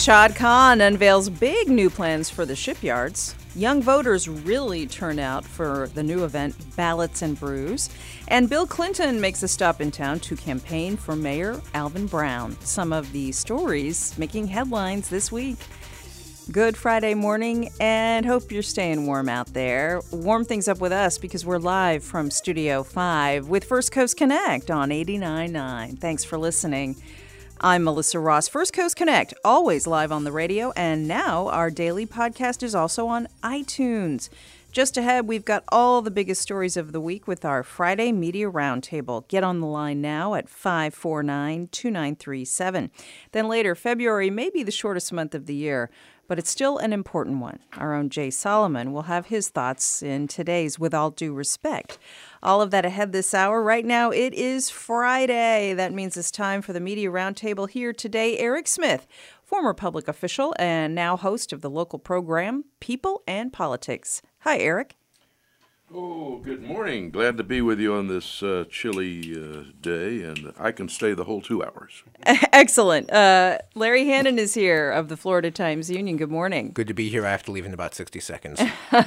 Shad Khan unveils big new plans for the shipyards. Young voters really turn out for the new event, Ballots and Brews. And Bill Clinton makes a stop in town to campaign for Mayor Alvin Brown. Some of the stories making headlines this week. Good Friday morning, and hope you're staying warm out there. Warm things up with us because we're live from Studio 5 with First Coast Connect on 89.9. Thanks for listening. I'm Melissa Ross. First Coast Connect, always live on the radio, and now our daily podcast is also on iTunes. Just ahead, we've got all the biggest stories of the week with our Friday Media Roundtable. Get on the line now at 549-2937. Then later, February may be the shortest month of the year, but it's still an important one. Our own Jay Solomon will have his thoughts in today's With All Due Respect. All of that ahead this hour. Right now, it is Friday. That means it's time for the Media Roundtable. Here today, Eric Smith, former public official and now host of the local program, People and Politics. Hi, Eric. Oh, good morning. Glad to be with you on this chilly day, and I can stay the whole 2 hours. Excellent. Larry Hannon is here of the Florida Times-Union. Good morning. Good to be here. I have to leave in about 60 seconds.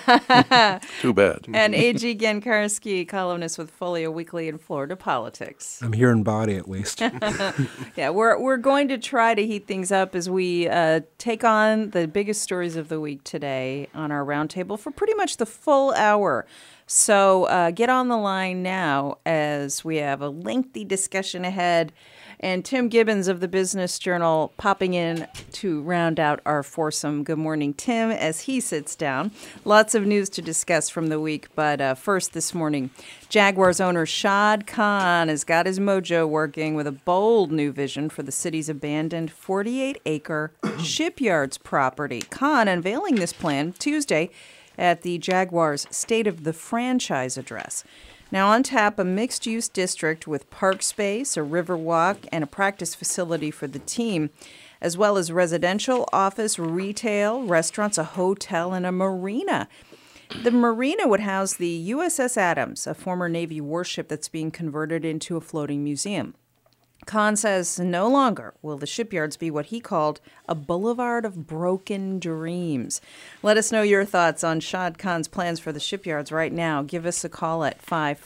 Too bad. And A.G. Genkarski, columnist with Folio Weekly in Florida Politics. I'm here in body, at least. Yeah, we're going to try to heat things up as we take on the biggest stories of the week today on our roundtable for pretty much the full hour. So get on the line now as we have a lengthy discussion ahead. And Tim Gibbons of the Business Journal popping in to round out our foursome. Good morning, Tim, as he sits down. Lots of news to discuss from the week, but first this morning, Jaguars owner Shad Khan has got his mojo working with a bold new vision for the city's abandoned 48-acre shipyards property. Khan unveiling this plan Tuesday at the Jaguars' State of the Franchise address. Now on tap, a mixed-use district with park space, a river walk, and a practice facility for the team, as well as residential, office, retail, restaurants, a hotel, and a marina. The marina would house the USS Adams, a former Navy warship that's being converted into a floating museum. Khan says no longer will the shipyards be what he called a boulevard of broken dreams. Let us know your thoughts on Shad Khan's plans for the shipyards right now. Give us a call at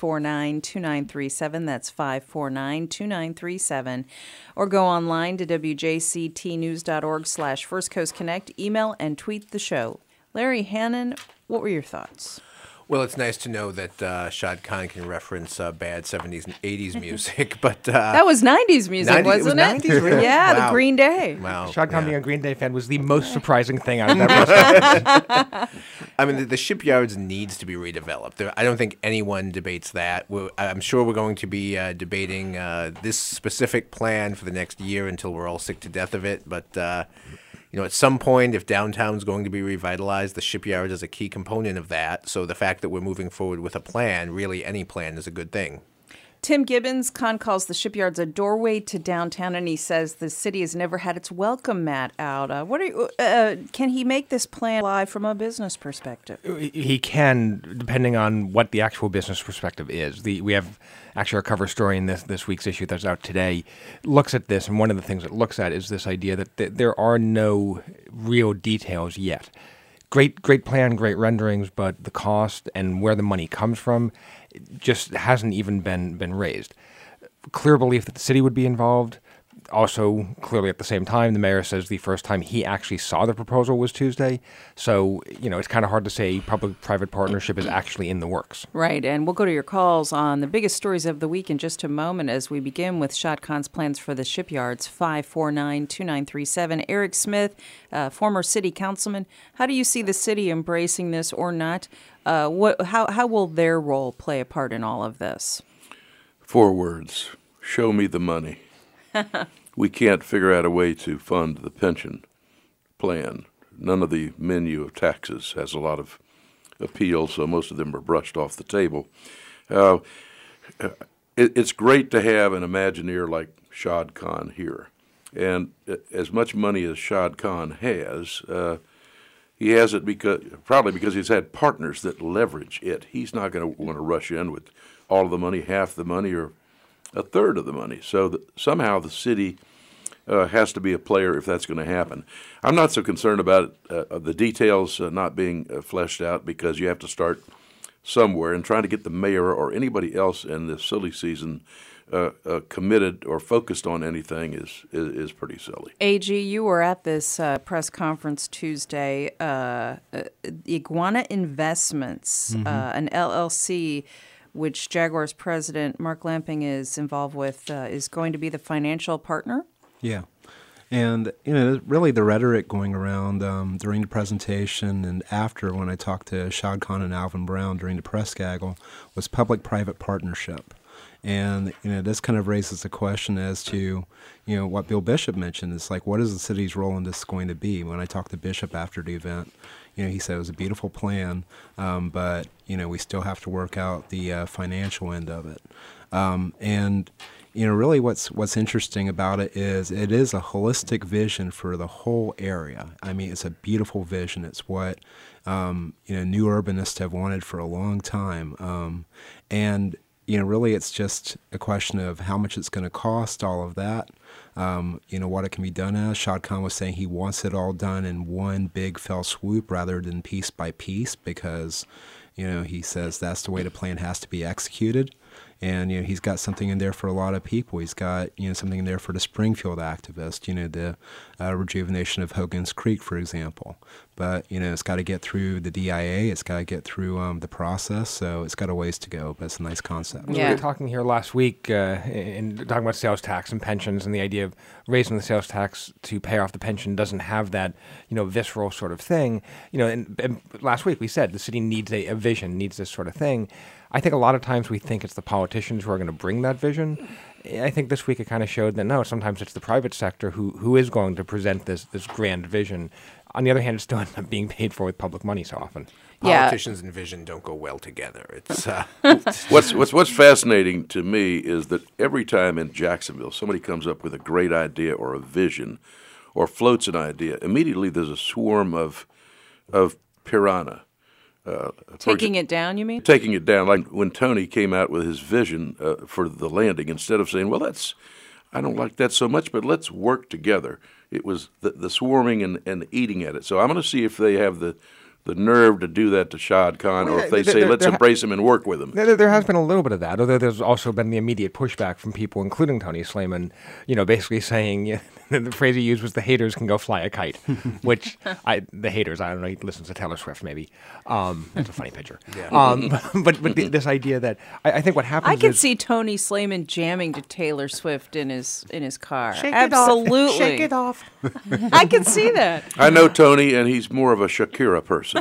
549-2937. That's 549-2937. Or go online to wjctnews.org/First Coast Connect. Email and tweet the show. Larry Hannon, what were your thoughts? Well, it's nice to know that Shad Khan can reference bad 70s and 80s music, but... that was 90s music, wasn't it? 90s, really? Yeah, Wow. the Green Day. Wow. Shad Khan being a Green Day fan was the most surprising thing I've ever seen. I mean, the shipyards needs to be redeveloped. I don't think anyone debates that. I'm sure we're going to be debating this specific plan for the next year until we're all sick to death of it, but... at some point, if downtown's going to be revitalized, the shipyard is a key component of that. So the fact that we're moving forward with a plan, really any plan, is a good thing. Tim Gibbons, Khan calls the shipyards a doorway to downtown, and he says the city has never had its welcome mat out. Can he make this plan live from a business perspective? He can, depending on what the actual business perspective is. We have actually our cover story in this week's issue that's out today looks at this, and one of the things it looks at is this idea that there are no real details yet. Great plan, great renderings, but the cost and where the money comes from just hasn't even been raised. Clear belief that the city would be involved. Also, clearly at the same time, the mayor says the first time he actually saw the proposal was Tuesday. So, it's kind of hard to say public-private partnership is actually in the works. Right, and we'll go to your calls on the biggest stories of the week in just a moment as we begin with Shad Khan's plans for the shipyards, 549-2937. Eric Smith, former city councilman, how do you see the city embracing this or not? How will their role play a part in all of this? 4 words. Show me the money. We can't figure out a way to fund the pension plan. None of the menu of taxes has a lot of appeal, so most of them are brushed off the table. It's great to have an Imagineer like Shad Khan here. And as much money as Shad Khan has, he has it probably because he's had partners that leverage it. He's not going to want to rush in with all of the money, half the money, or a third of the money. So somehow the city has to be a player if that's going to happen. I'm not so concerned about the details not being fleshed out, because you have to start somewhere, and trying to get the mayor or anybody else in this silly season committed or focused on anything is pretty silly. AG, you were at this press conference Tuesday. Iguana Investments, an LLC, which Jaguars president Mark Lamping is involved with, is going to be the financial partner? Yeah. And, really the rhetoric going around during the presentation and after, when I talked to Shad Khan and Alvin Brown during the press gaggle, was public-private partnership. And, this kind of raises the question as to, what Bill Bishop mentioned. It's like, what is the city's role in this going to be? When I talked to Bishop after the event, he said it was a beautiful plan, but, we still have to work out the financial end of it. And really what's interesting about it is a holistic vision for the whole area. I mean, it's a beautiful vision. It's what, new urbanists have wanted for a long time. And really it's just a question of how much it's going to cost, all of that, what it can be done as. Shad Khan was saying he wants it all done in one big fell swoop rather than piece by piece, because, he says that's the way the plan has to be executed. And, he's got something in there for a lot of people. He's got, something in there for the Springfield activists, the rejuvenation of Hogan's Creek, for example. But, it's got to get through the DIA. It's got to get through the process. So it's got a ways to go, but it's a nice concept. We were talking here last week in talking about sales tax and pensions, and the idea of raising the sales tax to pay off the pension doesn't have that, visceral sort of thing. And last week we said the city needs a vision, needs this sort of thing. I think a lot of times we think it's the politicians who are going to bring that vision. I think this week it kind of showed that no, sometimes it's the private sector who is going to present this grand vision. On the other hand, it still ends up being paid for with public money so often. Politicians and vision don't go well together. It's what's fascinating to me is that every time in Jacksonville somebody comes up with a great idea or a vision or floats an idea, immediately there's a swarm of piranha. Taking it down, you mean? Taking it down. Like when Tony came out with his vision for the landing, instead of saying, well, I don't like that so much, but let's work together. It was the swarming and eating at it. So I'm going to see if they have the nerve to do that to Shad Khan, or if they say, let's embrace him and work with him. There has been a little bit of that, although there's also been the immediate pushback from people, including Tony Slayman, basically saying, the phrase he used was, the haters can go fly a kite, which the haters, I don't know, he listens to Taylor Swift maybe. That's a funny picture. Yeah. But this idea that, I think what happens I could see Tony Slayman jamming to Taylor Swift in his car. Shake Absolutely. It off. Shake it off. I can see that. I know Tony, and he's more of a Shakira person.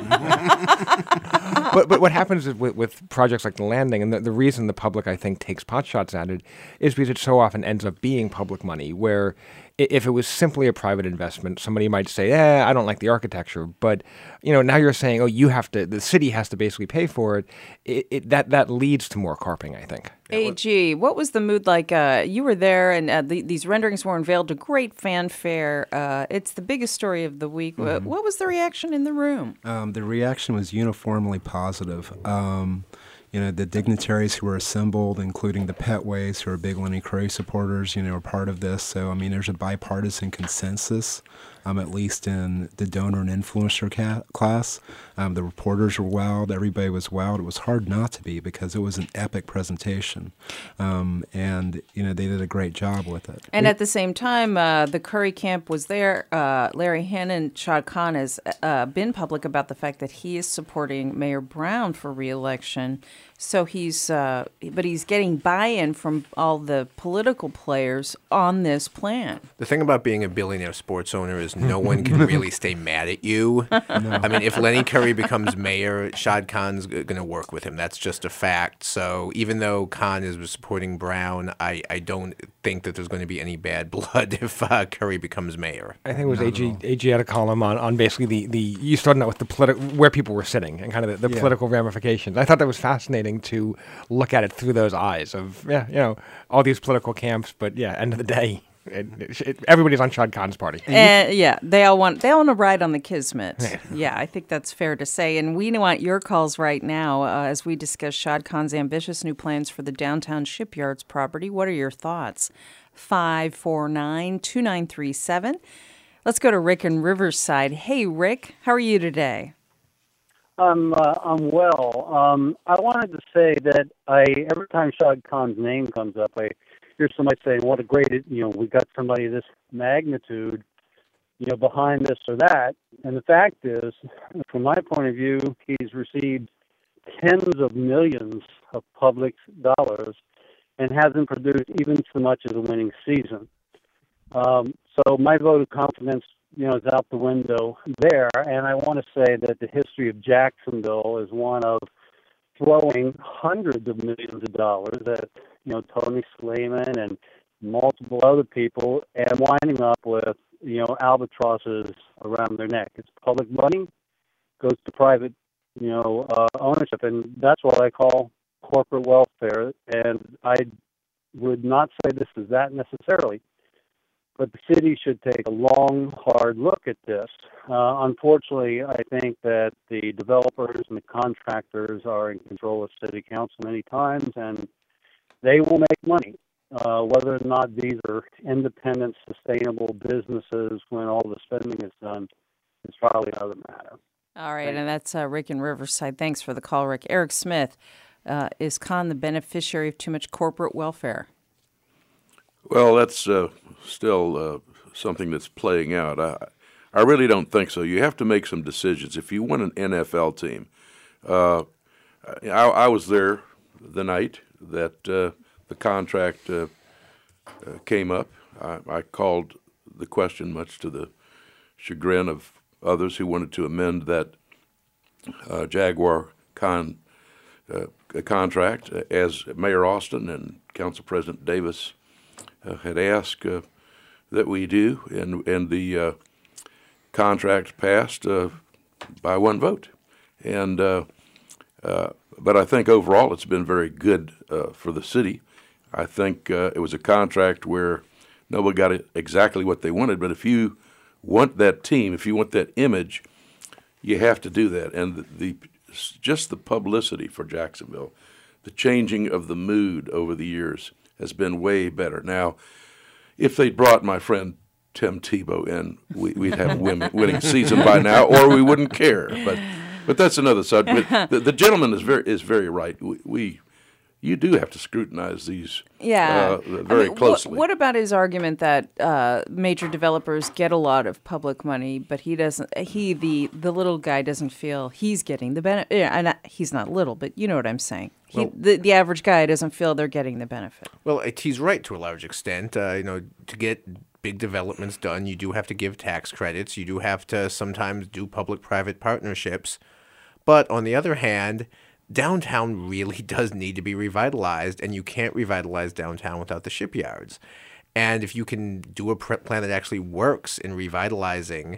But what happens is with projects like the landing, and the reason the public, I think, takes pot shots at it is because it so often ends up being public money, where if it was simply a private investment, somebody might say, I don't like the architecture. But, now you're saying, the city has to basically pay for it. That leads to more carping, I think. AG, what was the mood like? You were there, and these renderings were unveiled to great fanfare. It's the biggest story of the week. Mm-hmm. What was the reaction in the room? The reaction was uniformly positive. The dignitaries who were assembled, including the Petways, who are big Lenny Curry supporters, are part of this. So, there's a bipartisan consensus, at least in the donor and influencer class. The reporters were wowed. Everybody was wowed. It was hard not to be, because it was an epic presentation. And, they did a great job with it. And at the same time, the Curry camp was there. Larry Hannon, Shad Khan, has been public about the fact that he is supporting Mayor Brown for re-election. So he's getting buy-in from all the political players on this plan. The thing about being a billionaire sports owner is no one can really stay mad at you. No. I mean, if Lenny Curry becomes mayor, Shad Khan's going to work with him. That's just a fact. So even though Khan is supporting Brown, I don't think that there's going to be any bad blood if Curry becomes mayor. I think it was AG had a column on basically you started out with the where people were sitting and kind of the political ramifications. I thought that was fascinating to look at it through those eyes of all these political camps, but end of the day, Everybody's on Shad Khan's party. Yeah, they all want to ride on the Kismet. Yeah, I think that's fair to say. And we want your calls right now as we discuss Shad Khan's ambitious new plans for the downtown Shipyards property. What are your thoughts? 549-2937. Let's go to Rick in Riverside. Hey, Rick, how are you today? I'm well. I wanted to say that every time Shad Khan's name comes up, I hear somebody saying, "What a great, we got somebody of this magnitude, behind this or that." And the fact is, from my point of view, he's received tens of millions of public dollars and hasn't produced even so much as a winning season. So my vote of confidence, is out the window there. And I want to say that the history of Jacksonville is one of throwing hundreds of millions of dollars at, Tony Slayman and multiple other people and winding up with, albatrosses around their neck. It's public money, goes to private, ownership. And that's what I call corporate welfare. And I would not say this is that necessarily. But the city should take a long, hard look at this. Unfortunately, I think that the developers and the contractors are in control of city council many times, and they will make money. Whether or not these are independent, sustainable businesses when all the spending is done is probably another matter. All right, and that's Rick in Riverside. Thanks for the call, Rick. Eric Smith, is Khan the beneficiary of too much corporate welfare? Well, that's still something that's playing out. I really don't think so. You have to make some decisions. If you want an NFL team, I was there the night that the contract came up. I called the question, much to the chagrin of others who wanted to amend that Jaguar contract, as Mayor Austin and Council President Davis had asked that we do, and the contract passed by one vote. And but I think overall it's been very good for the city. I think it was a contract where nobody got exactly what they wanted, but if you want that team, if you want that image, you have to do that. And just the publicity for Jacksonville, the changing of the mood over the years has been way better. Now, if they'd brought my friend Tim Tebow in, we'd have a winning season by now, or we wouldn't care. But that's another subject. The gentleman is very right. You do have to scrutinize these very closely. What about his argument that major developers get a lot of public money, but he doesn't? The little guy doesn't feel he's getting the benefit. And he's not little, but you know what I'm saying. The average guy doesn't feel they're getting the benefit. Well, he's right to a large extent. To get big developments done, you do have to give tax credits. You do have to sometimes do public-private partnerships. But on the other hand, downtown really does need to be revitalized, and you can't revitalize downtown without the shipyards. And if you can do a plan that actually works in revitalizing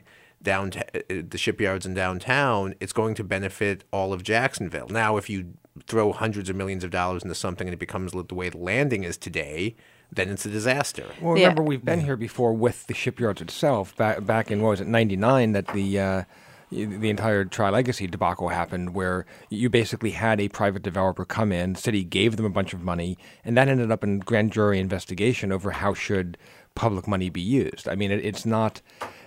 the shipyards in downtown, it's going to benefit all of Jacksonville. Now, if you throw hundreds of millions of dollars into something and it becomes the way the landing is today, then it's a disaster. Well, remember, we've been here before with the shipyards itself. Back in, 99, that the entire Tri-Legacy debacle happened, where you basically had a private developer come in, the city gave them a bunch of money, and that ended up in grand jury investigation over how should public money be used. I mean, it's not...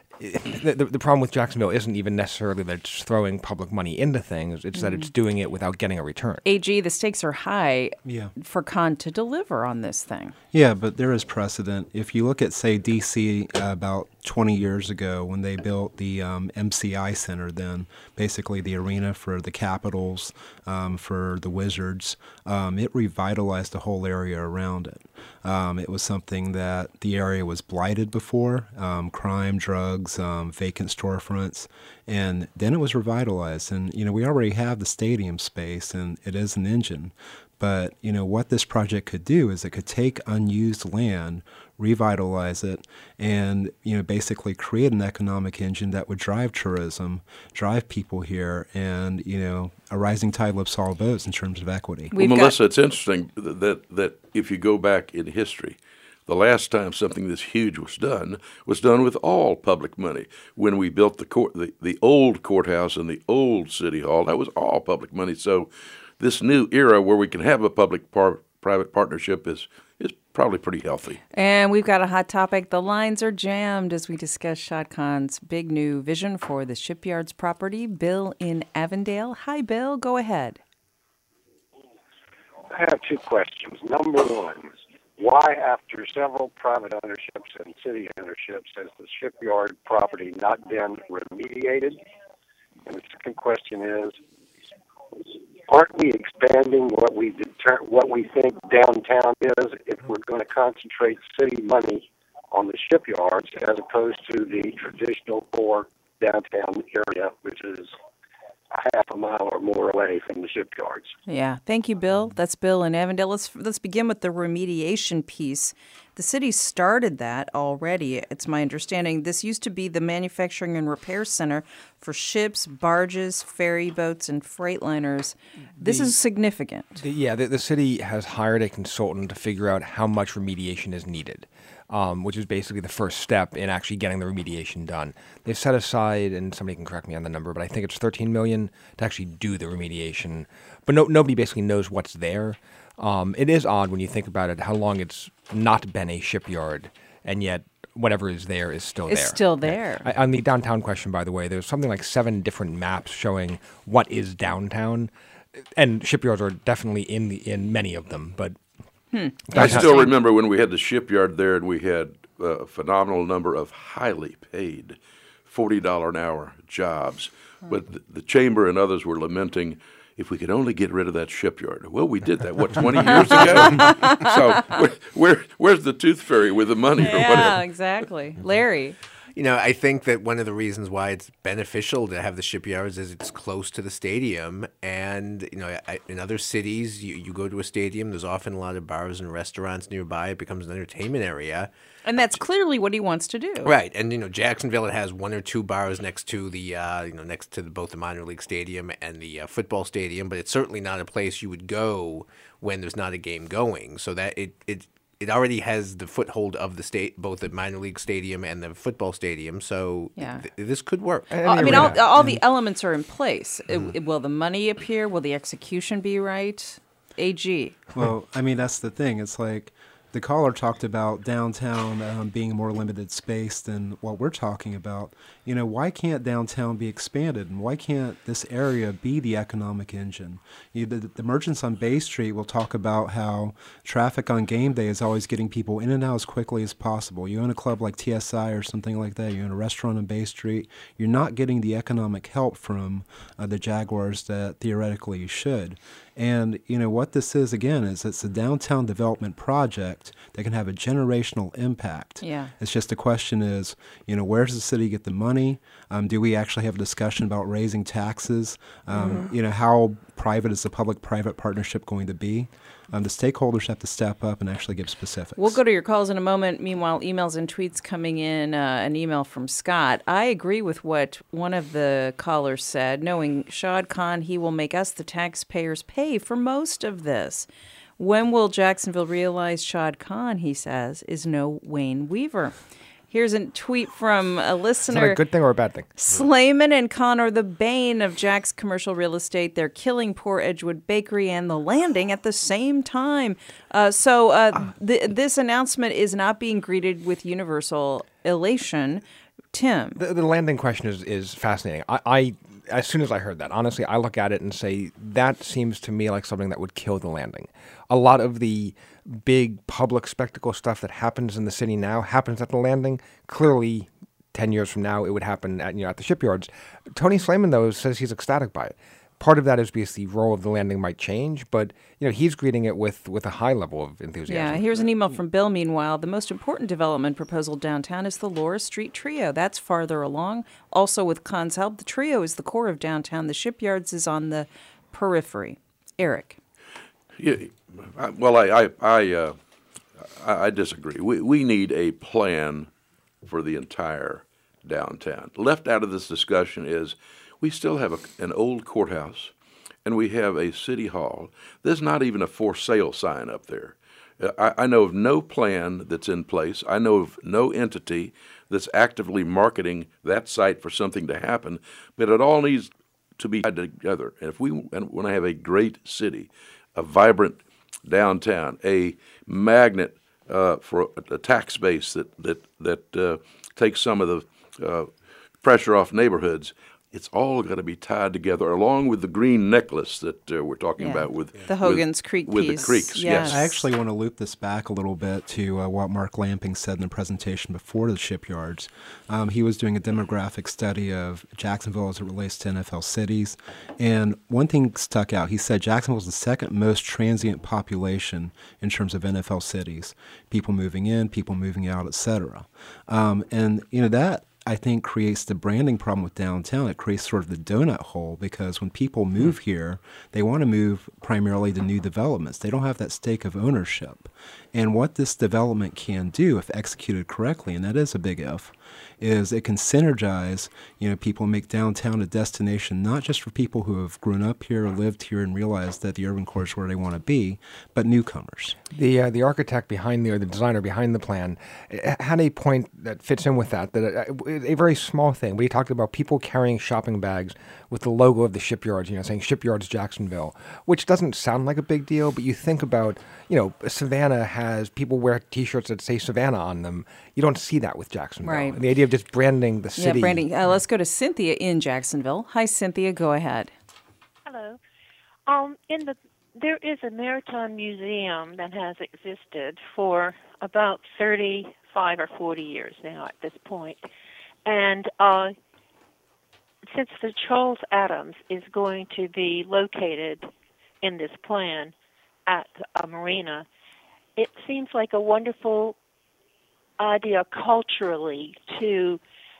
The problem with Jacksonville isn't even necessarily that it's throwing public money into things, it's that it's doing it without getting a return. AG, the stakes are high for Khan to deliver on this thing. Yeah, but there is precedent. If you look at, say, D.C. About 20 years ago when they built the MCI Center, then basically the arena for the Capitals, for the Wizards, it revitalized the whole area around it. It was something that the area was blighted before, crime, drugs, vacant storefronts, and then it was revitalized. And, we already have the stadium space, and it is an engine. But, what this project could do is it could take unused land, revitalize it, and, basically create an economic engine that would drive tourism, drive people here, and, a rising tide lifts all boats in terms of equity. Well, Melissa, it's interesting that if you go back in history, The last time something this huge was done with all public money. When we built the old courthouse and the old city hall, that was all public money. So this new era where we can have a public-private partnership is probably pretty healthy. And we've got a hot topic. The lines are jammed as we discuss Shad Khan's big new vision for the shipyard's property. Bill in Avondale. Hi, Bill. Go ahead. I have two questions. Number one, why, after several private ownerships and city ownerships, has the shipyard property not been remediated? And the second question is, aren't we expanding what we think downtown is if we're going to concentrate city money on the shipyards as opposed to the traditional core downtown area, which is a half a mile or more away from the shipyards? Yeah. Thank you, Bill. That's Bill in Avondale. Let's begin with the remediation piece. The city started that already. It's my understanding. This used to be the manufacturing and repair center for ships, barges, ferry boats, and freightliners. This is significant. The city has hired a consultant to figure out how much remediation is needed, which is basically the first step in actually getting the remediation done. They've set aside, and somebody can correct me on the number, but I think it's $13 million to actually do the remediation. But nobody basically knows what's there. It is odd when you think about it, how long it's not been a shipyard, and yet whatever is there is still there. It's still there. Yeah. On the downtown question, by the way, there's something like 7 different maps showing what is downtown, and shipyards are definitely in many of them. But I still remember when we had the shipyard there, and we had a phenomenal number of highly paid $40 an hour jobs. But the chamber and others were lamenting, if we could only get rid of that shipyard. Well, we did that, 20 years ago? So where's the tooth fairy with the money or whatever? Yeah, exactly. Larry. I think that one of the reasons why it's beneficial to have the shipyards is it's close to the stadium. And, in other cities, you go to a stadium, there's often a lot of bars and restaurants nearby. It becomes an entertainment area. And that's clearly what he wants to do. Right. And, Jacksonville, it has 1 or 2 bars next to the, both the minor league stadium and the football stadium. But it's certainly not a place you would go when there's not a game going. So that it already has the foothold of the state, both the minor league stadium and the football stadium. So this could work. All the elements are in place. Will the money appear? Will the execution be right? AG. Well, that's the thing. It's like the caller talked about downtown being more limited space than what we're talking about. Why can't downtown be expanded, and why can't this area be the economic engine? The merchants on Bay Street will talk about how traffic on game day is always getting people in and out as quickly as possible. You own a club like TSI or something like that, you own a restaurant on Bay Street, you're not getting the economic help from the Jaguars that theoretically you should. And, what this is, again, is it's a downtown development project that can have a generational impact. Yeah. It's just the question is, where does the city get the money? Do we actually have a discussion about raising taxes? How private is the public-private partnership going to be? The stakeholders have to step up and actually give specifics. We'll go to your calls in a moment. Meanwhile, emails and tweets coming in. An email from Scott. I agree with what one of the callers said. Knowing Shad Khan, he will make us, the taxpayers, pay for most of this. When will Jacksonville realize Shad Khan, he says, is no Wayne Weaver? Here's a tweet from a listener. Is that a good thing or a bad thing? Slayman and Khan are the bane of Jack's commercial real estate. They're killing poor Edgewood Bakery and the Landing at the same time. This announcement is not being greeted with universal elation. Tim. The Landing question is fascinating. I as soon as I heard that, honestly, I look at it and say, that seems to me like something that would kill the Landing. A lot of the big public spectacle stuff that happens in the city now happens at the Landing. Clearly, 10 years from now, it would happen at the shipyards. Tony Slayman, though, says he's ecstatic by it. Part of that is because the role of the Landing might change, but he's greeting it with a high level of enthusiasm. Yeah, here's an email from Bill, meanwhile. The most important development proposal downtown is the Laura Street Trio. That's farther along. Also, with Khan's help, the Trio is the core of downtown. The shipyards is on the periphery. Eric. Yeah, well, I disagree. We need a plan for the entire downtown. Left out of this discussion is we still have an old courthouse, and we have a city hall. There's not even a for sale sign up there. I know of no plan that's in place. I know of no entity that's actively marketing that site for something to happen, but it all needs to be tied together. And if we want to have a great city, a vibrant downtown, a magnet for a tax base that takes some of the pressure off neighborhoods, it's all got to be tied together, along with the green necklace that we're talking about with the Hogan's Creek with piece. the creeks. Yes. I actually want to loop this back a little bit to what Mark Lamping said in the presentation before the shipyards. He was doing a demographic study of Jacksonville as it relates to NFL cities, and one thing stuck out. He said Jacksonville is the second most transient population in terms of NFL cities, people moving in, people moving out, etc. And that, I think, creates the branding problem with downtown. It creates sort of the donut hole, because when people move here, they want to move primarily to new developments. They don't have that stake of ownership. And what this development can do, if executed correctly, and that is a big if, is it can synergize, people, make downtown a destination not just for people who have grown up here, lived here, and realized that the urban core is where they want to be, but newcomers. The architect behind the designer behind the plan had a point that fits in with that a very small thing. We talked about people carrying shopping bags with the logo of the shipyards, saying Shipyards Jacksonville, which doesn't sound like a big deal, but you think about, Savannah has people wear T-shirts that say Savannah on them. You don't see that with Jacksonville. Right. And the idea of just branding the city. Yeah, branding. Let's go to Cynthia in Jacksonville. Hi, Cynthia. Go ahead. Hello. There is a maritime museum that has existed for about 35 or 40 years now at this point. And since the Charles Adams is going to be located in this plan at a marina, it seems like a wonderful idea culturally to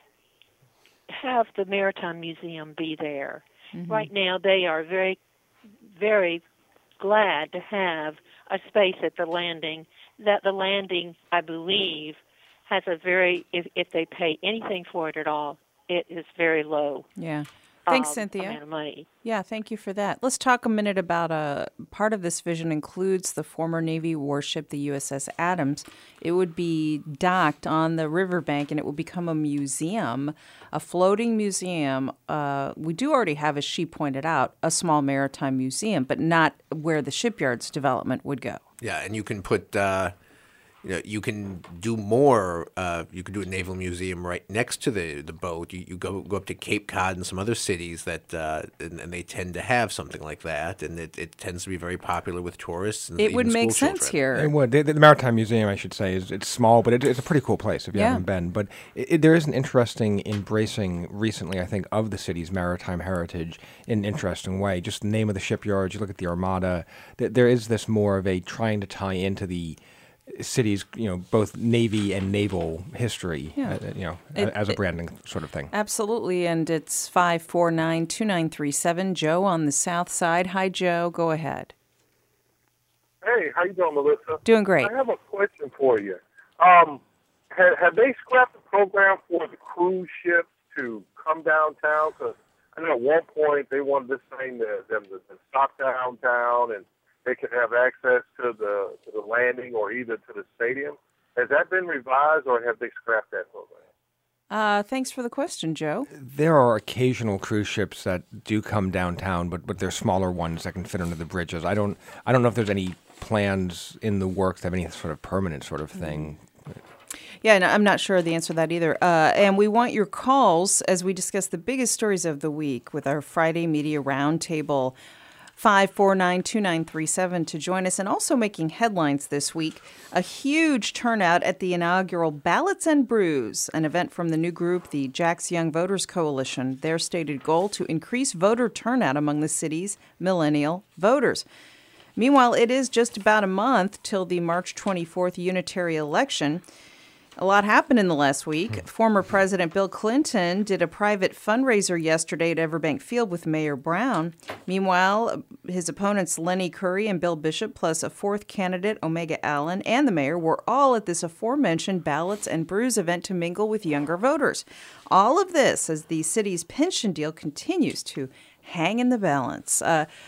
have the Maritime Museum be there. Mm-hmm. Right now, they are very, very glad to have a space at the landing. That the landing, I believe, has a very, if they pay anything for it at all, it is very low. Yeah. Thanks, Cynthia. Amount of money. Yeah, thank you for that. Let's talk a minute about part of this vision includes the former Navy warship, the USS Adams. It would be docked on the riverbank, and it will become a museum, a floating museum. We do already have, as she pointed out, a small maritime museum, but not where the shipyards development would go. Yeah, and you can put you can do more. You can do a naval museum right next to the boat. You go up to Cape Cod and some other cities that and they tend to have something like that, and it tends to be very popular with tourists. And it would even make school sense children. here. It would. The Maritime Museum, I should say, it's small, but it's a pretty cool place if you haven't been. But there is an interesting embracing recently, I think, of the city's maritime heritage in an interesting way. Just the name of the shipyards, you look at the Armada, there is this more of a trying to tie into the city's, both Navy and naval history, as a branding sort of thing. Absolutely, and it's 549-2937. Joe on the south side. Hi, Joe. Go ahead. Hey, how you doing, Melissa? Doing great. I have a question for you. Have they scrapped the program for the cruise ships to come downtown? Because I know at one point they wanted this thing to stop downtown and they could have access to the landing or either to the stadium. Has that been revised, or have they scrapped that program? Thanks for the question, Joe. There are occasional cruise ships that do come downtown, but they're smaller ones that can fit under the bridges. I don't know if there's any plans in the works to have any sort of permanent sort of thing. Yeah, no, I'm not sure the answer to that either. And we want your calls as we discuss the biggest stories of the week with our Friday Media Roundtable. 549-2937 to join us. And also making headlines this week, a huge turnout at the inaugural Ballots and Brews, an event from the new group, the Jack's Young Voters Coalition. Their stated goal to increase voter turnout among the city's millennial voters. Meanwhile, it is just about a month till the March 24th unitary election. A lot happened in the last week. Former President Bill Clinton did a private fundraiser yesterday at Everbank Field with Mayor Brown. Meanwhile, his opponents Lenny Curry and Bill Bishop, plus a fourth candidate, Omega Allen, and the mayor were all at this aforementioned Ballots and Brews event to mingle with younger voters. All of this as the city's pension deal continues to hang in the balance.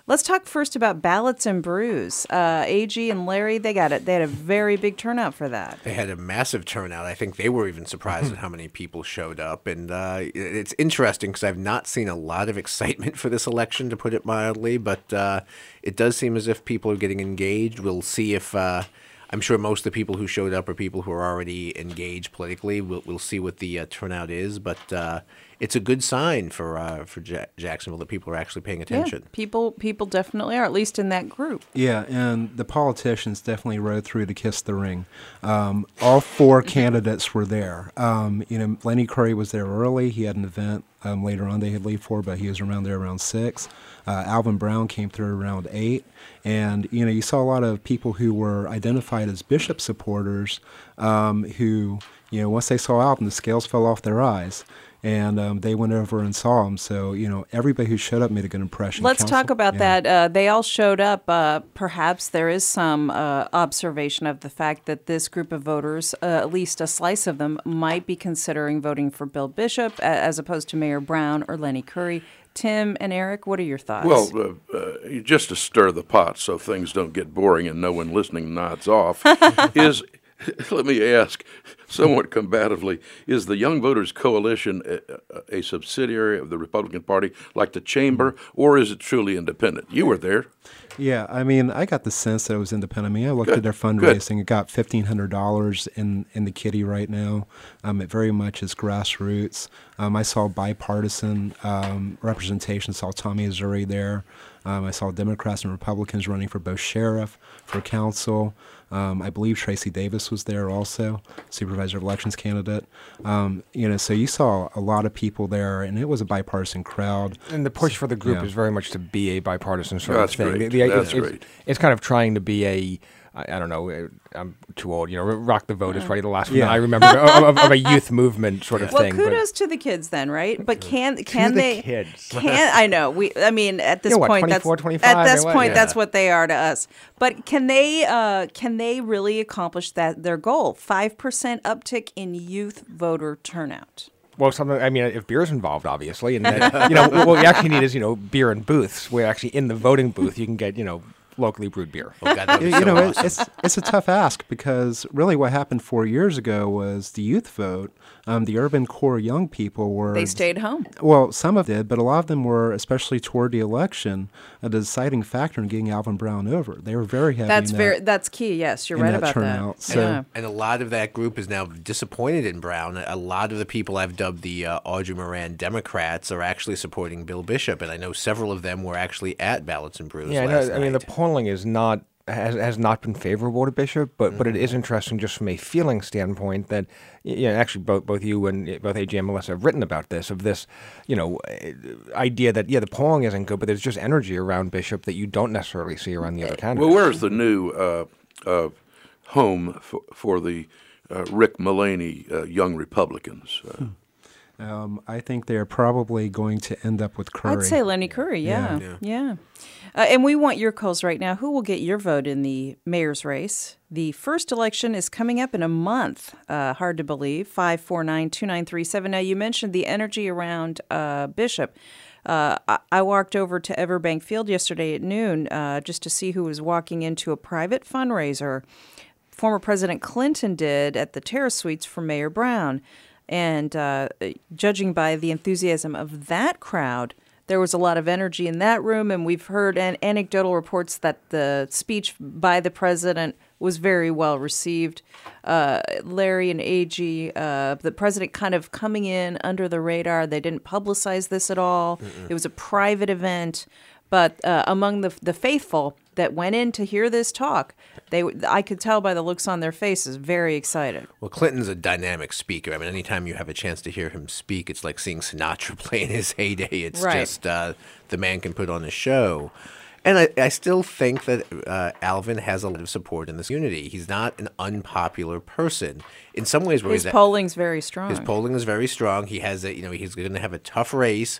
Let's talk first about ballots and brews. AG and Larry, they got it. They had a very big turnout for that. They had a massive turnout. I think they were even surprised at how many people showed up. And it's interesting because I've not seen a lot of excitement for this election, to put it mildly. But it does seem as if people are getting engaged. We'll see if I'm sure most of the people who showed up are people who are already engaged politically. We'll see what the turnout is. But it's a good sign for Jacksonville that people are actually paying attention. Yeah, people definitely are, at least in that group. Yeah, and the politicians definitely rode through to kiss the ring. All four candidates were there. Lenny Curry was there early. He had an event later on they had leave for, but he was around there around 6. Alvin Brown came through around 8. And, you saw a lot of people who were identified as Bishop supporters who, once they saw Alvin, the scales fell off their eyes. And they went over and saw him. So, everybody who showed up made a good impression. Let's talk about that. They all showed up. Perhaps there is some observation of the fact that this group of voters, at least a slice of them, might be considering voting for Bill Bishop as opposed to Mayor Brown or Lenny Curry. Tim and Eric, what are your thoughts? Well, just to stir the pot so things don't get boring and no one listening nods off, let me ask, somewhat combatively, is the Young Voters Coalition a subsidiary of the Republican Party, like the Chamber, or is it truly independent? You were there. Yeah, I got the sense that it was independent. I looked at their fundraising. It got $1,500 in the kitty right now. It very much is grassroots. I saw bipartisan representation. Saw Tommy Azzurri there. I saw Democrats and Republicans running for both sheriff, for council. I believe Tracy Davis was there also, supervisor of elections candidate. So you saw a lot of people there, and it was a bipartisan crowd. And the push for the group is very much to be a bipartisan sort That's of thing. Great. That's great. It's kind of trying to be a, I don't know, I'm too old, Rock the Vote is probably the last one I remember of a youth movement sort of thing. Well, kudos to the kids then, right? But can they? Kids. I know. At this point, 24, 25, at this point, that's what they are to us. But can they really accomplish their goal? 5% uptick in youth voter turnout. Well, if beer's involved, obviously, and what we actually need is beer and booths. Where actually in the voting booth you can get locally brewed beer. Oh, God, that would be so awesome. It's a tough ask because really what happened 4 years ago was the youth vote. The urban core young people they stayed home. Well, some of them did, but a lot of them were, especially toward the election, a deciding factor in getting Alvin Brown over. They were very heavy. That's key. Yes, you're right about turnout. that. So, and a lot of that group is now disappointed in Brown. A lot of the people I've dubbed the Audrey Moran Democrats are actually supporting Bill Bishop, and I know several of them were actually at Ballots and Brews last night. The polling is not has not been favorable to Bishop, but it is interesting just from a feeling standpoint that actually both you and both AJ and Melissa have written about this idea that the polling isn't good, but there's just energy around Bishop that you don't necessarily see around the other candidates. Well, where's the new home for the Rick Mullaney Young Republicans? I think they're probably going to end up with Curry. I'd say Lenny Curry, yeah. And we want your calls right now. Who will get your vote in the mayor's race? The first election is coming up in a month. Hard to believe. 549-2937. Now, you mentioned the energy around Bishop. I walked over to Everbank Field yesterday at noon just to see who was walking into a private fundraiser. Former President Clinton did at the Terrace Suites for Mayor Brown. And judging by the enthusiasm of that crowd, there was a lot of energy in that room, and we've heard anecdotal reports that the speech by the president was very well received. Larry and AG, the president kind of coming in under the radar. They didn't publicize this at all. It was a private event. But among the faithful that went in to hear this talk, I could tell by the looks on their faces, very excited. Well, Clinton's a dynamic speaker. I mean, anytime you have a chance to hear him speak, it's like seeing Sinatra play in his heyday. It's just the man can put on a show. And I still think that Alvin has a lot of support in this community. He's not an unpopular person. In some ways, his polling's very strong. His polling is very strong. He has he's going to have a tough race.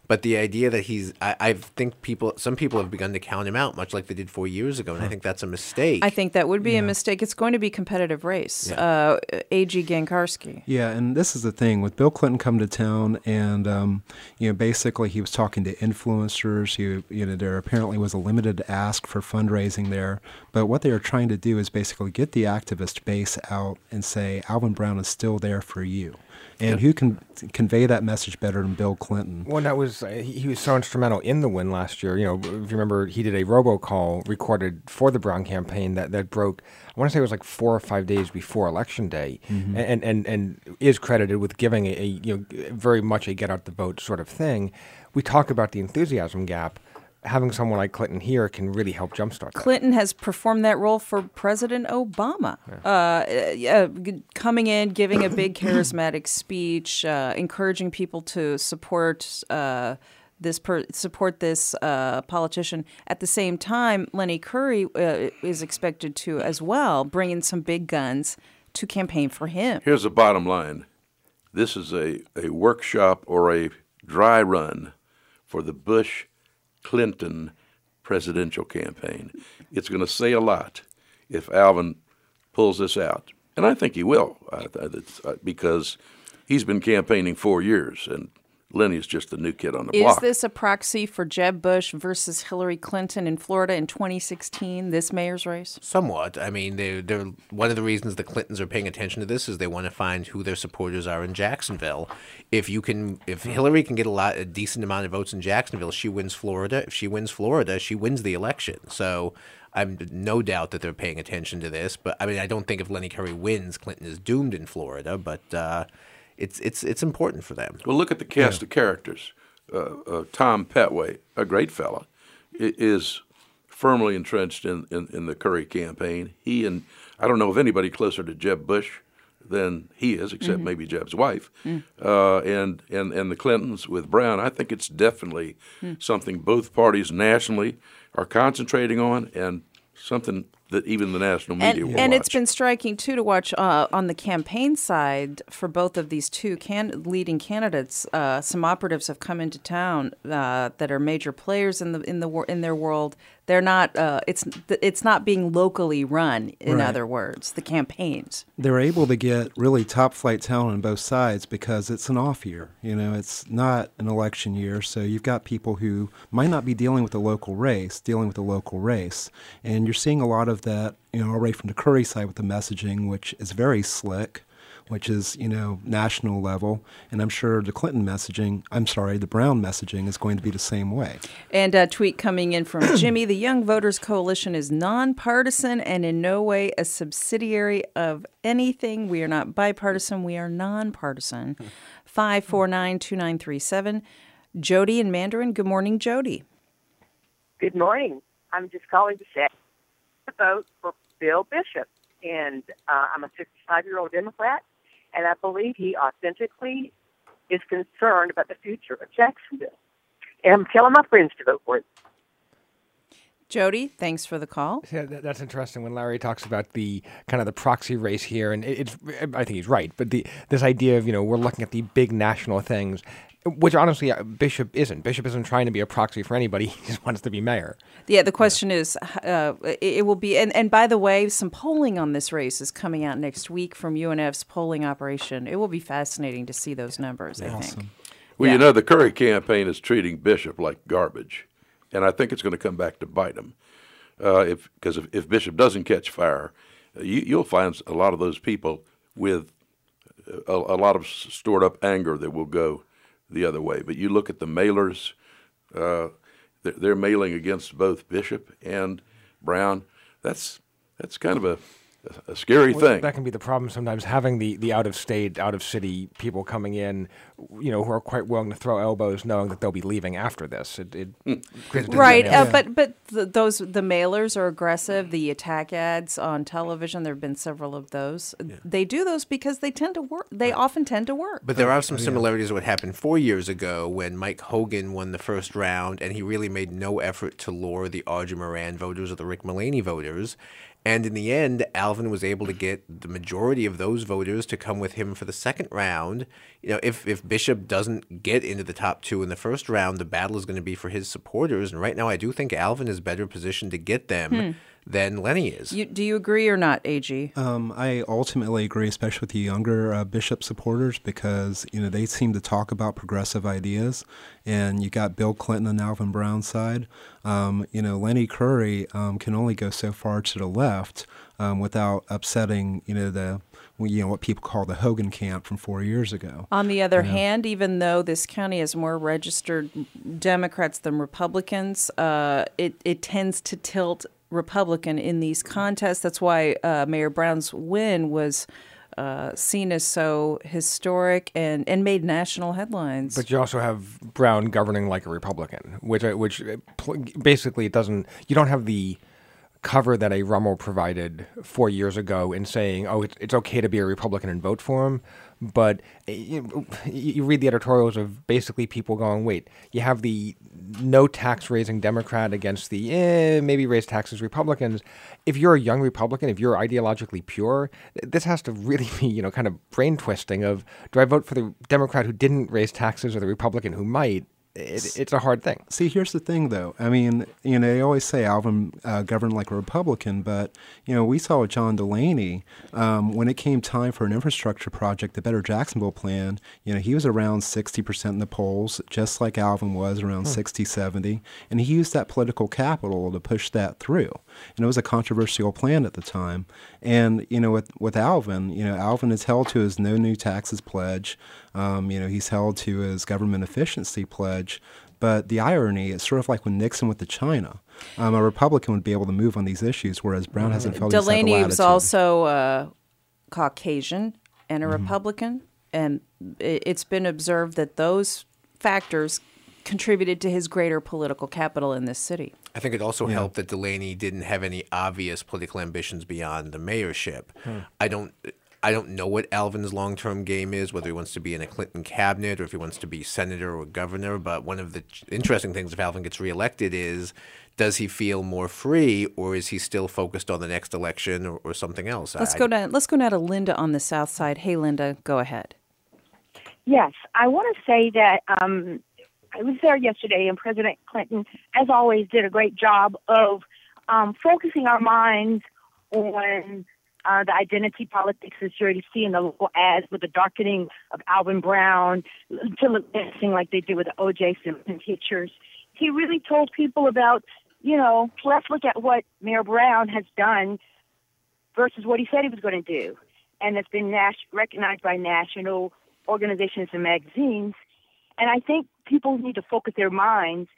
But the idea that I think some people have begun to count him out, much like they did 4 years ago, and I think that's a mistake. I think that would be a mistake. It's going to be a competitive race. A.G. Gankarski. Yeah, and this is the thing with Bill Clinton coming to town, and basically he was talking to influencers. There apparently was a limited ask for fundraising there, but what they are trying to do is basically get the activist base out and say Alvin Brown is still there for you. And who can convey that message better than Bill Clinton? Well, that was he was so instrumental in the win last year. If you remember, he did a robocall recorded for the Brown campaign that broke. I want to say it was like 4 or 5 days before Election Day, and is credited with giving a very much a get out the vote sort of thing. We talk about the enthusiasm gap. Having someone like Clinton here can really help jumpstart that. Clinton has performed that role for President Obama, coming in, giving a big charismatic speech, encouraging people to support this politician. At the same time, Lenny Curry is expected to as well bring in some big guns to campaign for him. Here's the bottom line. This is a workshop or a dry run for the Bush-Clinton presidential campaign. It's going to say a lot if Alvin pulls this out. And I think he will, because he's been campaigning 4 years, and Lenny's just the new kid on the block. Is this a proxy for Jeb Bush versus Hillary Clinton in Florida in 2016, this mayor's race? Somewhat. I mean, they're one of the reasons the Clintons are paying attention to this is they want to find who their supporters are in Jacksonville. If Hillary can get a decent amount of votes in Jacksonville, she wins Florida. If she wins Florida, she wins the election. So I'm no doubt that they're paying attention to this. But I mean, I don't think if Lenny Curry wins, Clinton is doomed in Florida. But it's important for them. Well, look at the cast of characters. Tom Petway, a great fella, is firmly entrenched in the Curry campaign. He and I don't know of anybody closer to Jeb Bush than he is, except maybe Jeb's wife. And the Clintons with Brown, I think it's definitely something both parties nationally are concentrating on, and something that even the national media will and watch. It's been striking, too, to watch on the campaign side for both of these two leading candidates. Some operatives have come into town that are major players in their world. They're not. It's not being locally run. In other words, the campaigns. They're able to get really top flight talent on both sides because it's an off year. It's not an election year, so you've got people who might not be dealing with the local race, and you're seeing a lot of that. Already from the Curry side with the messaging, which is very slick, which is, national level. And I'm sure the Brown messaging is going to be the same way. And a tweet coming in from Jimmy, the Young Voters Coalition is nonpartisan and in no way a subsidiary of anything. We are not bipartisan. We are nonpartisan. 549-2937. Jody in Mandarin. Good morning, Jody. Good morning. I'm just calling to say vote for Bill Bishop. And I'm a 65-year-old Democrat, and I believe he authentically is concerned about the future of Jacksonville. And I'm telling my friends to vote for him. Jody, thanks for the call. Yeah, that's interesting when Larry talks about the kind of the proxy race here, and I think he's right. But this idea of we're looking at the big national things, which honestly Bishop isn't. Bishop isn't trying to be a proxy for anybody. He just wants to be mayor. Yeah, the question is, it will be, and by the way, some polling on this race is coming out next week from UNF's polling operation. It will be fascinating to see those numbers, I think. Well, the Curry campaign is treating Bishop like garbage, and I think it's going to come back to bite him. Because if Bishop doesn't catch fire, you'll find a lot of those people with a lot of stored up anger that will go the other way. But you look at the mailers, they're mailing against both Bishop and Brown. That's kind of a scary thing. That can be the problem sometimes, having the out-of-state, out-of-city people coming in, who are quite willing to throw elbows knowing that they'll be leaving after this. Right, but the mailers are aggressive. The attack ads on television, there have been several of those. Yeah. They do those because they tend to work. They often tend to work. But there are some similarities to what happened 4 years ago when Mike Hogan won the first round, and he really made no effort to lure the Audrey Moran voters or the Rick Mullaney voters. And in the end, Al Alvin was able to get the majority of those voters to come with him for the second round. If Bishop doesn't get into the top 2 in the first round, the battle is going to be for his supporters. And right now, I do think Alvin is better positioned to get them than Lenny is. Do you agree or not, AG? I ultimately agree, especially with the younger Bishop supporters, because they seem to talk about progressive ideas, and you got Bill Clinton on Alvin Brown's side. Lenny Curry can only go so far to the left without upsetting what people call the Hogan camp from 4 years ago. On the other hand, even though this county has more registered Democrats than Republicans, it tends to tilt Republican in these contests. That's why Mayor Brown's win was seen as so historic and made national headlines. But you also have Brown governing like a Republican, which basically it doesn't. You don't have the cover that a Rummel provided 4 years ago in saying, "Oh, it's okay to be a Republican and vote for him." But you read the editorials of basically people going, "Wait, you have the no tax raising Democrat against the maybe raise taxes Republicans." If you're a young Republican, if you're ideologically pure, this has to really be kind of brain twisting of, do I vote for the Democrat who didn't raise taxes or the Republican who might? It's a hard thing. See, here's the thing, though. I mean, they always say Alvin governed like a Republican, but, we saw with John Delaney, when it came time for an infrastructure project, the Better Jacksonville Plan, he was around 60% in the polls, just like Alvin was, around 60, 70, and he used that political capital to push that through. And it was a controversial plan at the time. And, with Alvin, Alvin is held to his no new taxes pledge. He's held to his government efficiency pledge. But the irony is sort of like when Nixon went to China. A Republican would be able to move on these issues, whereas Brown hasn't felt Delaney was also Caucasian and a Republican. And it's been observed that those factors contributed to his greater political capital in this city. I think it also helped that Delaney didn't have any obvious political ambitions beyond the mayorship. I don't know what Alvin's long-term game is, whether he wants to be in a Clinton cabinet or if he wants to be senator or governor. But one of the interesting things if Alvin gets reelected is, does he feel more free, or is he still focused on the next election or something else? Let's go now to Linda on the south side. Hey, Linda, go ahead. Yes, I want to say that I was there yesterday, and President Clinton, as always, did a great job of focusing our minds on the identity politics that you already see in the local ads with the darkening of Alvin Brown to look dancing like they did with the O.J. Simpson pictures. He really told people about, let's look at what Mayor Brown has done versus what he said he was going to do. And it's been recognized by national organizations and magazines. And I think people need to focus their minds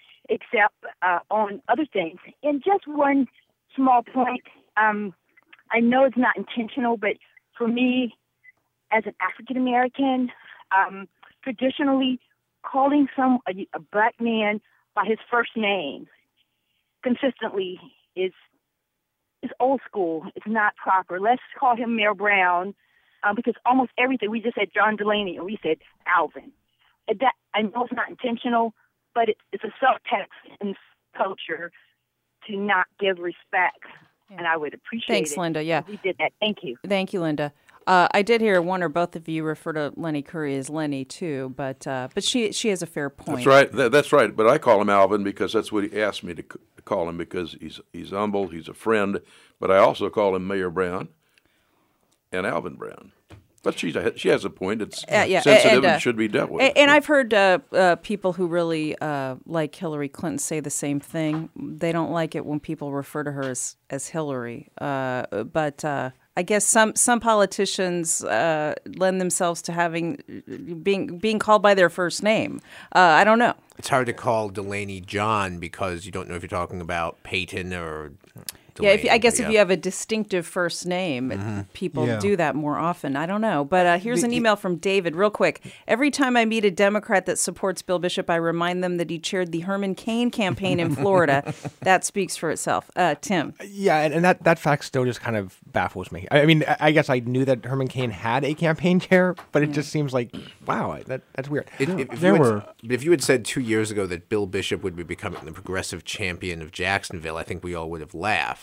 on other things. And just one small point, I know it's not intentional, but for me, as an African American, traditionally calling a black man by his first name consistently is old school. It's not proper. Let's call him Mayor Brown, because almost everything, we just said John Delaney or we said Alvin. That, I know it's not intentional, but it's a subtext in culture to not give respect. And I would appreciate Thanks, Linda. Yeah. We did that. Thank you. Thank you, Linda. I did hear one or both of you refer to Lenny Curry as Lenny too, but she has a fair point. That's right. That's right. But I call him Alvin because that's what he asked me to call him, because he's humble, he's a friend. But I also call him Mayor Brown and Alvin Brown. But she has a point. It's sensitive and should be dealt with. And I've heard people who really like Hillary Clinton say the same thing. They don't like it when people refer to her as Hillary. But I guess some politicians lend themselves to being called by their first name. I don't know. It's hard to call Delaney John because you don't know if you're talking about Peyton or Delaney. Yeah, if you have a distinctive first name, people do that more often. I don't know. But here's an email from David, real quick. Every time I meet a Democrat that supports Bill Bishop, I remind them that he chaired the Herman Cain campaign in Florida. That speaks for itself. Tim. Yeah, and that fact still just kind of baffles me. I mean, I guess I knew that Herman Cain had a campaign chair, but it just seems like, wow, that's weird. If you had said 2 years ago that Bill Bishop would be becoming the progressive champion of Jacksonville, I think we all would have laughed.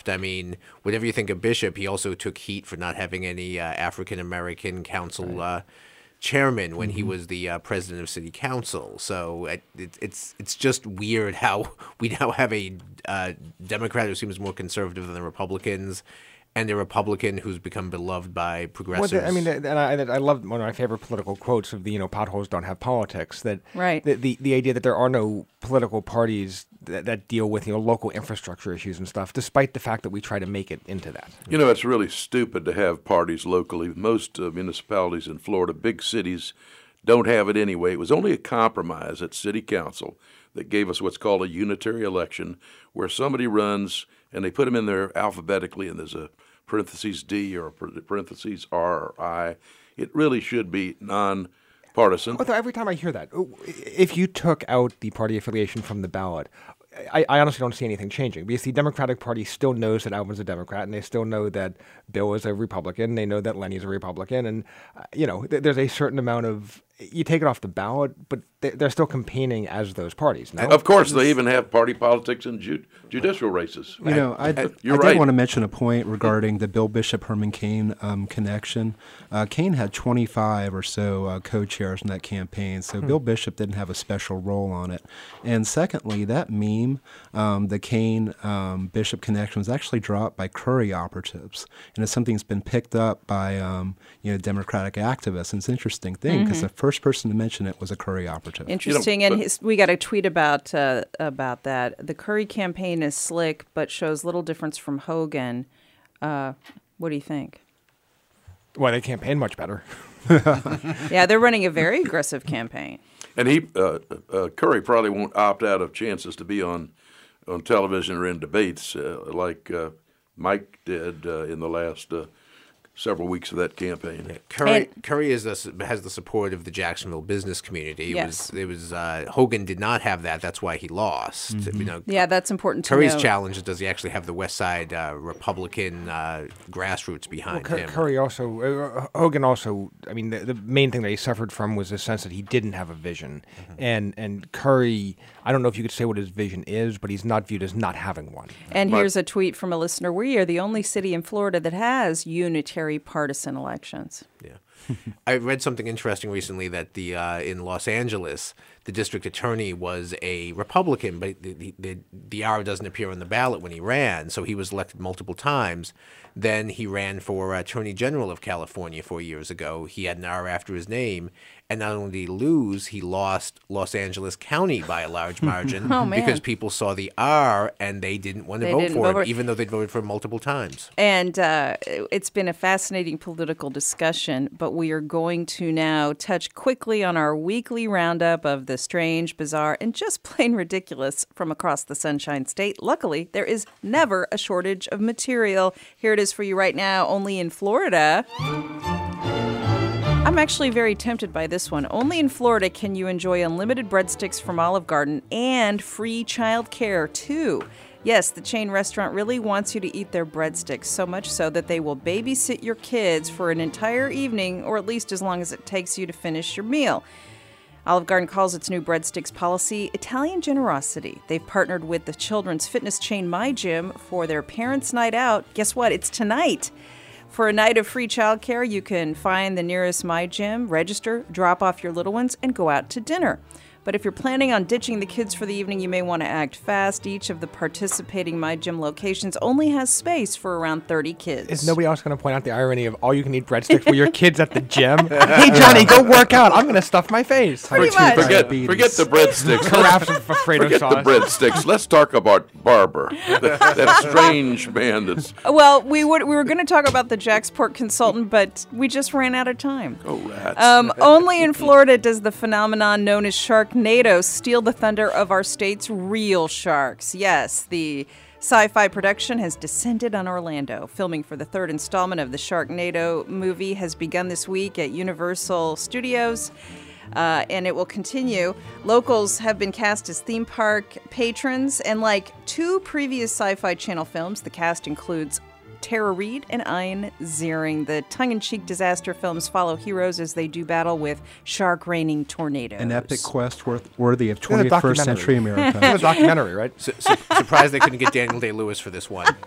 I mean, whatever you think of Bishop, he also took heat for not having any African American council chairman when he was the president of city council. So it's just weird how we now have a Democrat who seems more conservative than the Republicans, and a Republican who's become beloved by progressives. Well, I mean, and I love one of my favorite political quotes of the potholes don't have politics. That right. The idea that there are no political parties that deal with local infrastructure issues and stuff, despite the fact that we try to make it into that. It's really stupid to have parties locally. Most municipalities in Florida, big cities, don't have it anyway. It was only a compromise at city council that gave us what's called a unitary election, where somebody runs and they put them in there alphabetically, and there's a parentheses D or a parentheses R or I. It really should be non-partisan. Although every time I hear that, if you took out the party affiliation from the ballot, I honestly don't see anything changing, because the Democratic Party still knows that Alvin's a Democrat, and they still know that Bill is a Republican. They know that Lenny's a Republican, and there's a certain amount of, you take it off the ballot, but they're still campaigning as those parties. No? Of course, they even have party politics in judicial races. I did want to mention a point regarding the Bill Bishop Herman Cain connection. Cain had 25 or so co-chairs in that campaign, so Bill Bishop didn't have a special role on it. And secondly, that meme, the Cain Bishop connection, was actually dropped by Curry operatives, and it's something that's been picked up by Democratic activists. And it's an interesting thing because the first person to mention it was a Curry operative. Interesting, we got a tweet about that. The Curry campaign is slick, but shows little difference from Hogan. What do you think? Well, they campaign much better. Yeah, they're running a very aggressive campaign. And Curry probably won't opt out of chances to be on television or in debates like Mike did in the last several weeks of that campaign. Curry has the support of the Jacksonville business community. Yes. It was Hogan did not have that. That's why he lost. Yeah, that's important to Curry's know. challenge is, does he actually have the West Side Republican grassroots behind him? Curry also, Hogan also, I mean, the main thing that he suffered from was the sense that he didn't have a vision. And Curry, I don't know if you could say what his vision is, but he's not viewed as not having one. And here's a tweet from a listener. We are the only city in Florida that has unitary partisan elections. Yeah. I read something interesting recently that in Los Angeles, the district attorney was a Republican, but the R doesn't appear on the ballot when he ran, so he was elected multiple times. Then he ran for Attorney General of California 4 years ago. He had an R after his name, and not only did he lose, he lost Los Angeles County by a large margin because people saw the R and they didn't want to vote for him, even though they'd voted for him multiple times. And it's been a fascinating political discussion, but we are going to now touch quickly on our weekly roundup of the strange, bizarre, and just plain ridiculous from across the Sunshine State. Luckily, there is never a shortage of material. Here it is for you right now, only in Florida. I'm actually very tempted by this one. Only in Florida can you enjoy unlimited breadsticks from Olive Garden and free child care, too. Yes, the chain restaurant really wants you to eat their breadsticks, so much so that they will babysit your kids for an entire evening, or at least as long as it takes you to finish your meal. Olive Garden calls its new breadsticks policy Italian generosity. They've partnered with the children's fitness chain My Gym for their Parents' Night Out. Guess what? It's tonight. For a night of free childcare, you can find the nearest My Gym, register, drop off your little ones, and go out to dinner. But if you're planning on ditching the kids for the evening, you may want to act fast. Each of the participating My Gym locations only has space for around 30 kids. Is nobody else going to point out the irony of all-you-can-eat breadsticks for your kids at the gym? Hey, Johnny, go work out. I'm going to stuff my face. Pretty much. Forget the breadsticks. Carafes of Alfredo Forget sauce. the breadsticks. Let's talk about Barber, that strange man that's... Well, we were going to talk about the Jacksport consultant, but we just ran out of time. Oh, rats. Only in Florida does the phenomenon known as Sharknado steal the thunder of our state's real sharks. Yes, the sci-fi production has descended on Orlando. Filming for the third installment of the Sharknado movie has begun this week at Universal Studios. And it will continue. Locals have been cast as theme park patrons, and like two previous Sci-Fi Channel films, the cast includes Tara Reid and Ian Ziering. The tongue-in-cheek disaster films follow heroes as they do battle with shark-raining tornadoes. An epic quest worthy of 21st century America. It's a documentary, right? Surprised they couldn't get Daniel Day-Lewis for this one.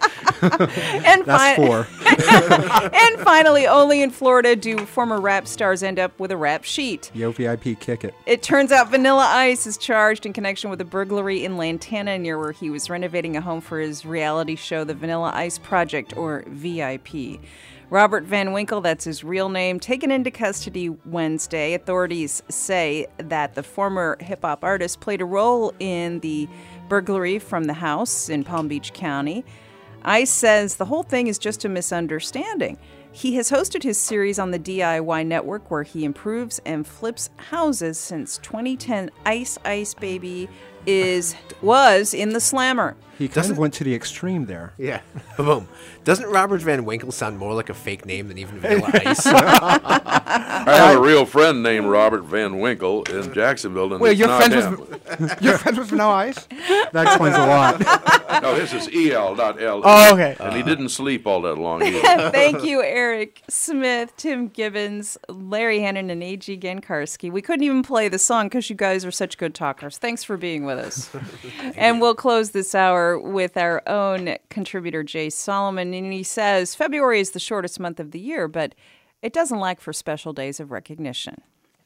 And That's 4. And finally, only in Florida do former rap stars end up with a rap sheet. Yo, VIP, kick it. It turns out Vanilla Ice is charged in connection with a burglary in Lantana, near where he was renovating a home for his reality show, The Vanilla Ice Project, or VIP. Robert Van Winkle, that's his real name, taken into custody Wednesday. Authorities say that the former hip-hop artist played a role in the burglary from the house in Palm Beach County. Ice says the whole thing is just a misunderstanding. He has hosted his series on the DIY network where he improves and flips houses since 2010. Ice Baby was in the Slammer. He kind of went to the extreme there. Yeah. Boom. Doesn't Robert Van Winkle sound more like a fake name than even Vanilla Ice? I have a real friend named Robert Van Winkle in Jacksonville, and Wait, it's you're not friends him. You're friends with Vanilla Ice? That explains a lot. No, this is EL, not L. Oh, okay. And he didn't sleep all that long either. Thank you, Eric Smith, Tim Gibbons, Larry Hannon, and A.G. Gankarski. We couldn't even play the song because you guys are such good talkers. Thanks for being with us. And we'll close this hour with our own contributor, Jay Solomon. And he says, February is the shortest month of the year, but it doesn't lack for special days of recognition.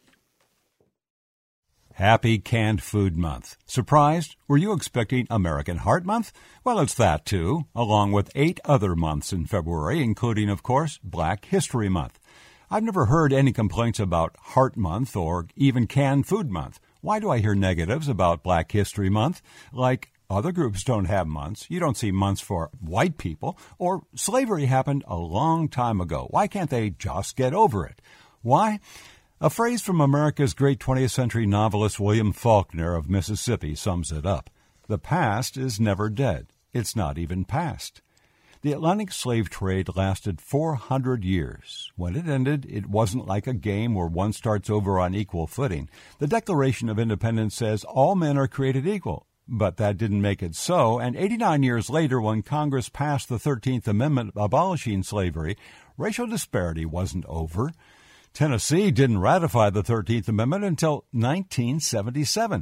Happy Canned Food Month. Surprised? Were you expecting American Heart Month? Well, it's that too, along with 8 other months in February, including, of course, Black History Month. I've never heard any complaints about Heart Month or even Canned Food Month. Why do I hear negatives about Black History Month? Like, other groups don't have months. You don't see months for white people. Or slavery happened a long time ago. Why can't they just get over it? Why? A phrase from America's great 20th century novelist William Faulkner of Mississippi sums it up. The past is never dead. It's not even past. The Atlantic slave trade lasted 400 years. When it ended, it wasn't like a game where one starts over on equal footing. The Declaration of Independence says all men are created equal. But that didn't make it so, and 89 years later, when Congress passed the 13th Amendment abolishing slavery, racial disparity wasn't over. Tennessee didn't ratify the 13th Amendment until 1977,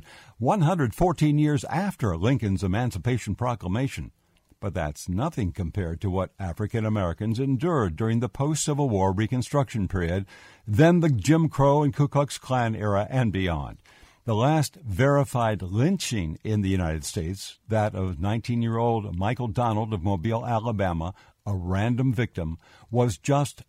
114 years after Lincoln's Emancipation Proclamation. But that's nothing compared to what African Americans endured during the post-Civil War Reconstruction period, then the Jim Crow and Ku Klux Klan era and beyond. The last verified lynching in the United States, that of 19-year-old Michael Donald of Mobile, Alabama, a random victim, was just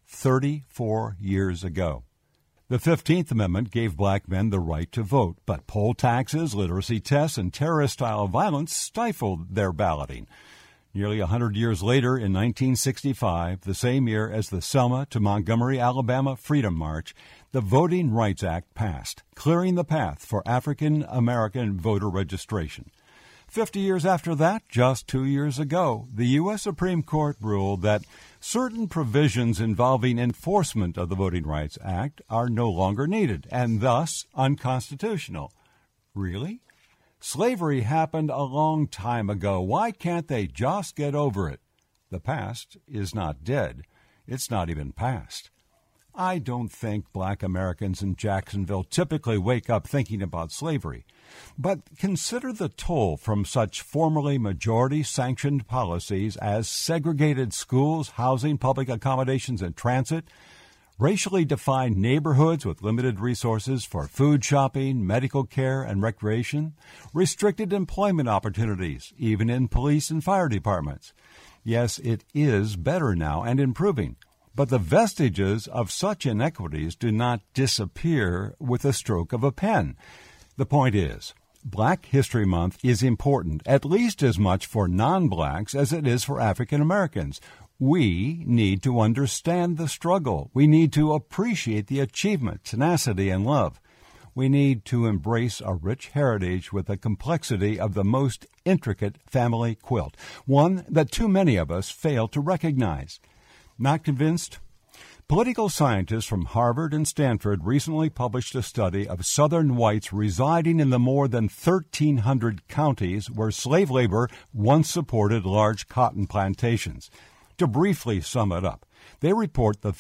34 years ago. The 15th Amendment gave black men the right to vote, but poll taxes, literacy tests, and terrorist-style violence stifled their balloting. Nearly 100 years later, in 1965, the same year as the Selma to Montgomery, Alabama Freedom March, the Voting Rights Act passed, clearing the path for African American voter registration. 50 years after that, just 2 years ago, the U.S. Supreme Court ruled that certain provisions involving enforcement of the Voting Rights Act are no longer needed and thus unconstitutional. Really? Slavery happened a long time ago. Why can't they just get over it? The past is not dead. It's not even past. I don't think black Americans in Jacksonville typically wake up thinking about slavery. But consider the toll from such formerly majority-sanctioned policies as segregated schools, housing, public accommodations, and transit, racially defined neighborhoods with limited resources for food shopping, medical care, and recreation, restricted employment opportunities, even in police and fire departments. Yes, it is better now and improving, but the vestiges of such inequities do not disappear with a stroke of a pen. The point is, Black History Month is important at least as much for non-blacks as it is for African Americans. We need to understand the struggle. We need to appreciate the achievement, tenacity, and love. We need to embrace a rich heritage with the complexity of the most intricate family quilt, one that too many of us fail to recognize. Not convinced? Political scientists from Harvard and Stanford recently published a study of Southern whites residing in the more than 1,300 counties where slave labor once supported large cotton plantations. To briefly sum it up, they report the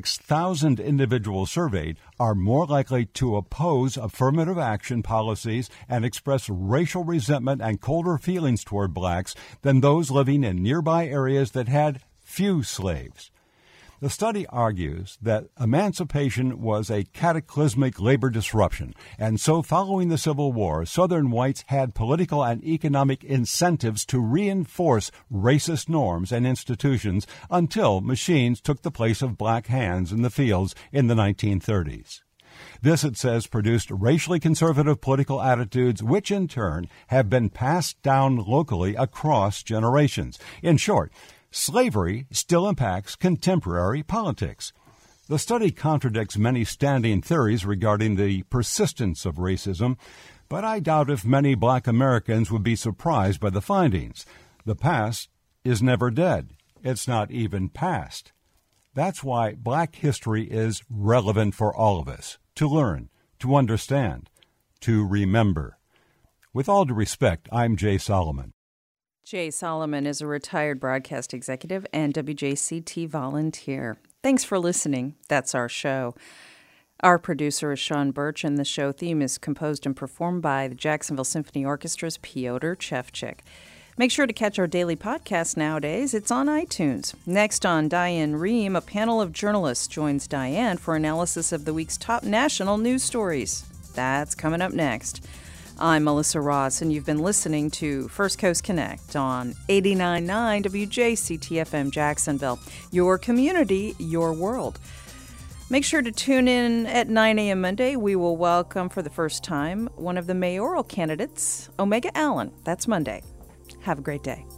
36,000 individuals surveyed are more likely to oppose affirmative action policies and express racial resentment and colder feelings toward blacks than those living in nearby areas that had few slaves. The study argues that emancipation was a cataclysmic labor disruption, and so following the Civil War, Southern whites had political and economic incentives to reinforce racist norms and institutions until machines took the place of black hands in the fields in the 1930s. This, it says, produced racially conservative political attitudes, which in turn have been passed down locally across generations. In short, slavery still impacts contemporary politics. The study contradicts many standing theories regarding the persistence of racism, but I doubt if many black Americans would be surprised by the findings. The past is never dead. It's not even past. That's why black history is relevant for all of us, to learn, to understand, to remember. With all due respect, I'm Jay Solomon. Jay Solomon is a retired broadcast executive and WJCT volunteer. Thanks for listening. That's our show. Our producer is Sean Birch, and the show theme is composed and performed by the Jacksonville Symphony Orchestra's Piotr Chevchik. Make sure to catch our daily podcast nowadays. It's on iTunes. Next on Diane Rehm, a panel of journalists joins Diane for analysis of the week's top national news stories. That's coming up next. I'm Melissa Ross, and you've been listening to First Coast Connect on 89.9 WJCT-FM Jacksonville. Your community, your world. Make sure to tune in at 9 a.m. Monday. We will welcome for the first time one of the mayoral candidates, Omega Allen. That's Monday. Have a great day.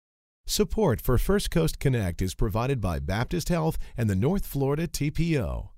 Support for First Coast Connect is provided by Baptist Health and the North Florida TPO.